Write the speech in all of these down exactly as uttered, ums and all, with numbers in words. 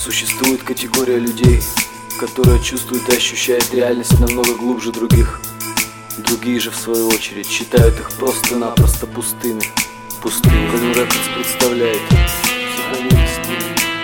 Существует категория людей, которая чувствует и ощущает реальность намного глубже других. Другие же, в свою очередь, считают их просто-напросто пустыми. Пустыми. Колин Рекордс представляет психоделический стиль.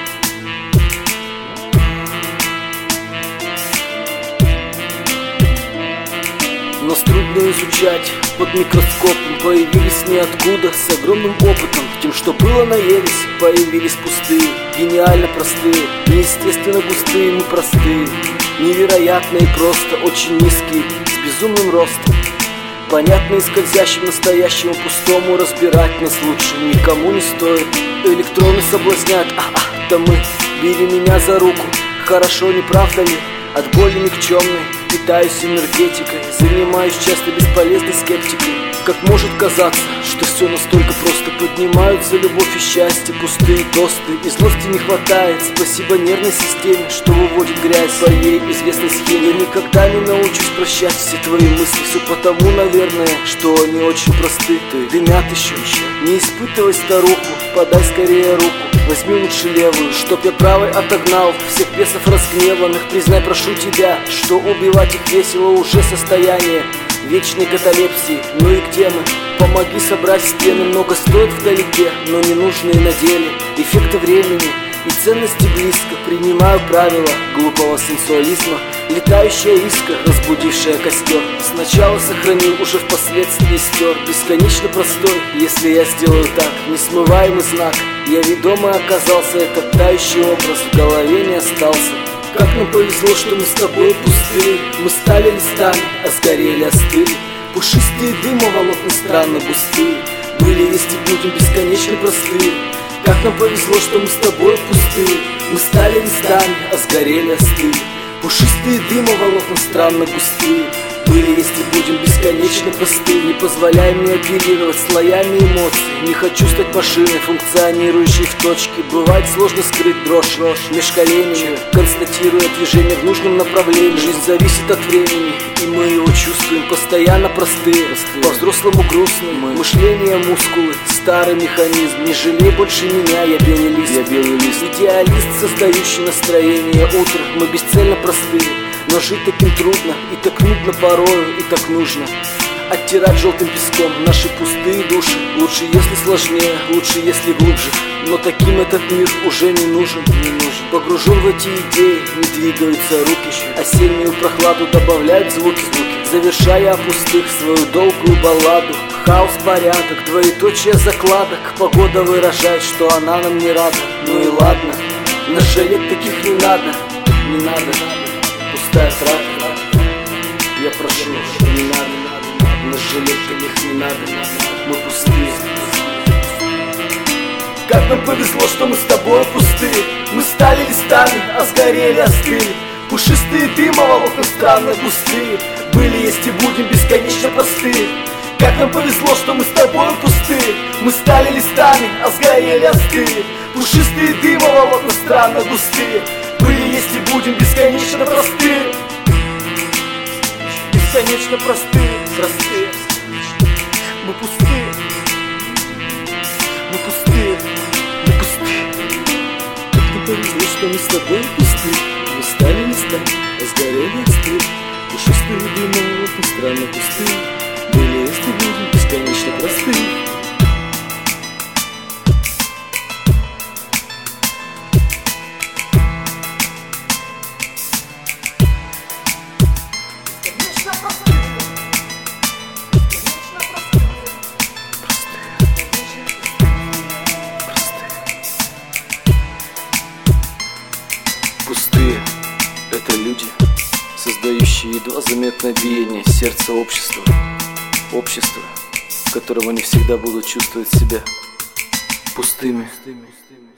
Нас трудно изучать, под микроскопом появились ниоткуда, с огромным опытом, тем, что было на ересь, появились пустые, гениально простые, неестественно густые, мы простые, невероятные, просто очень низкие, с безумным ростом. Понятно и скользящим настоящему пустому, разбирать нас лучше никому не стоит. Электроны соблазняют, а-а, да мы, бери меня за руку, хорошо, не правда ли? От боли никчемной, питаюсь энергетикой, занимаюсь часто бесполезной скептикой. Как может казаться, что все настолько просто, поднимаются любовь и счастье, пустые тосты, и злости не хватает. Спасибо нервной системе, что выводит грязь в своей известной схеме. Я никогда не научусь прощать все твои мысли, все потому, наверное, что они очень просты. Ты дымят еще, еще. Не испытывай старуху, подай скорее руку, возьми лучше левую, чтоб я правой отогнал всех бесов разгневанных. Признай, прошу тебя, что убивать их весело уже состояние вечной каталепсии. Ну и где мы? Помоги собрать стены. Много стоит вдалеке, но не нужные на деле. Эффекты времени и ценности близко. Принимаю правила глупого сенсуализма. Летающая иска, разбудившая костер. Сначала сохранил, уже впоследствии стер. Бесконечно простой, если я сделаю так. Несмываемый знак. Я ведомый оказался, этот тающий образ в голове не остался. Как нам повезло, что мы с тобой пустые. Мы стали листами, а сгорели, остыли. Пушистые дымоволокна странно густые. Были, есть и будем бесконечно простые. Как нам повезло, что мы с тобой пустые. Мы стали листами, а сгорели, остыли. Пушистые дымоволокна странно густые. Были, есть и будем бесконечно простые. Не позволяй мне оперировать слоями эмоций. Не хочу стать машиной, функционирующей в точке. Бывает сложно скрыть дрожь, дрожь меж коленями, констатируя движение в нужном направлении. Жизнь зависит от времени, и мы его чувствуем. Постоянно простые, по-взрослому грустные. Мышление, мускулы, старый механизм. Не жалей больше меня, я белый лист, я белый лист. Идеалист, создающий настроение утра. Мы бесцельно простые, но жить таким трудно, и так нудно порою, и так нужно оттирать желтым песком наши пустые души. Лучше, если сложнее, лучше, если глубже. Но таким этот мир уже не нужен, не нужен. Погружен в эти идеи, не двигаются руки. Осеннюю прохладу добавляют звуки, звуки. Завершая о пустых свою долгую балладу. Хаос, порядок, двоеточие закладок. Погода выражает, что она нам не рада. Ну и ладно, нас жалеть таких не надо, не надо. Пустая трата, я прошу, не надо, нас жалеть таких не надо, мы пустые. Как нам повезло, что мы с тобой пустые. Мы стали листами, а сгорели, остыли. Пушистые дымоволокна странно густые. Были, есть и будем бесконечно простые. Как нам повезло, что мы с тобой пустые. Мы стали листами, а сгорели, остыли. Пушистые дымоволокна странно густые. Были, есть и будем бесконечно простые. Бесконечно простые, простые. Мы пустые. Мы пустые. Мы пустые. Как нам повезло, что мы с тобой пустые. Мы стали листами, а сгорели, остыли. Пушистые дымоволокна странно густые. Были, есть и будем бесконечно простые. Пустые — это люди, создающие едва заметное биение сердца общества. Общество, которого не всегда будут чувствовать себя пустыми.